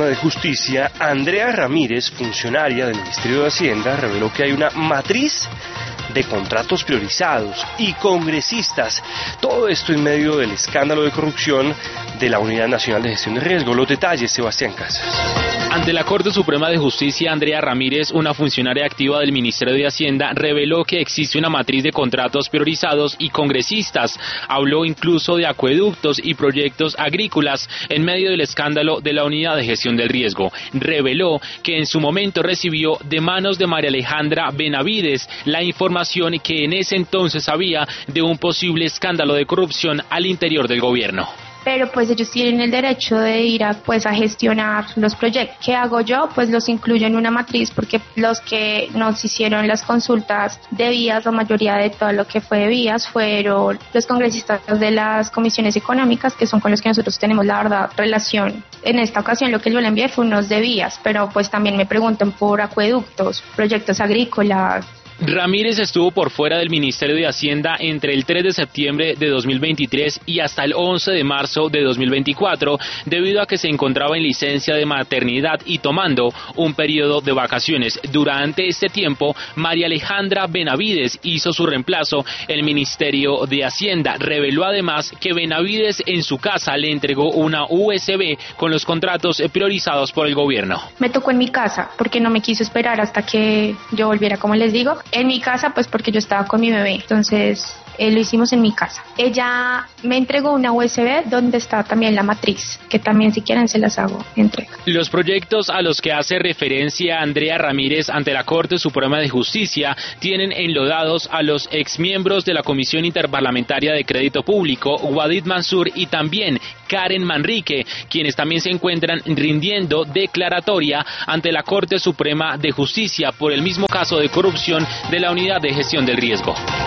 Suprema de Justicia, Andrea Ramírez, funcionaria del Ministerio de Hacienda, reveló que hay una matriz de contratos priorizados y congresistas. Todo esto en medio del escándalo de corrupción de la Unidad Nacional de Gestión de Riesgo. Los detalles, Sebastián Casas. Ante la Corte Suprema de Justicia, Andrea Ramírez, una funcionaria activa del Ministerio de Hacienda, reveló que existe una matriz de contratos priorizados y congresistas. Habló incluso de acueductos y proyectos agrícolas en medio del escándalo de la Unidad de Gestión del Riesgo. Reveló que en su momento recibió de manos de María Alejandra Benavides la información que en ese entonces había de un posible escándalo de corrupción al interior del gobierno. Pero pues ellos tienen el derecho de ir a gestionar los proyectos. ¿Qué hago yo? Pues los incluyo en una matriz, porque los que nos hicieron las consultas de vías, la mayoría de todo lo que fue de vías, fueron los congresistas de las comisiones económicas, que son con los que nosotros tenemos la verdad relación. En esta ocasión lo que yo le envié fue unos de vías, pero pues también me preguntan por acueductos, proyectos agrícolas. Ramírez estuvo por fuera del Ministerio de Hacienda entre el 3 de septiembre de 2023 y hasta el 11 de marzo de 2024, debido a que se encontraba en licencia de maternidad y tomando un periodo de vacaciones. Durante este tiempo, María Alejandra Benavides hizo su reemplazo en el Ministerio de Hacienda. Reveló además que Benavides en su casa le entregó una USB con los contratos priorizados por el gobierno. Me tocó en mi casa porque no me quiso esperar hasta que yo volviera, como les digo. En mi casa, pues porque yo estaba con mi bebé, entonces lo hicimos en mi casa. Ella me entregó una USB donde está también la matriz, que también si quieren se las hago entrega. Los proyectos a los que hace referencia Andrea Ramírez ante la Corte Suprema de Justicia tienen enlodados a los exmiembros de la Comisión Interparlamentaria de Crédito Público, Wadid Mansur, y también Karen Manrique, quienes también se encuentran rindiendo declaratoria ante la Corte Suprema de Justicia por el mismo caso de corrupción de la Unidad de Gestión del Riesgo.